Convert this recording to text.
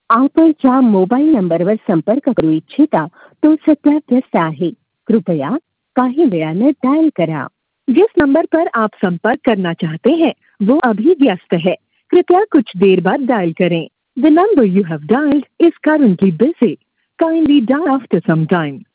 आपण ज्या मोबाईल नंबरवर संपर्क करू इच्छिता तो सध्या व्यस्त आहे। कृपया काही वेळाने डायल करा। जिस नंबर पर आप संपर्क करना चाहते हैं वो अभी व्यस्त है। कृपया कुछ देर बाद डायल करें। The number you have dialled is currently busy. Kindly dial after some time.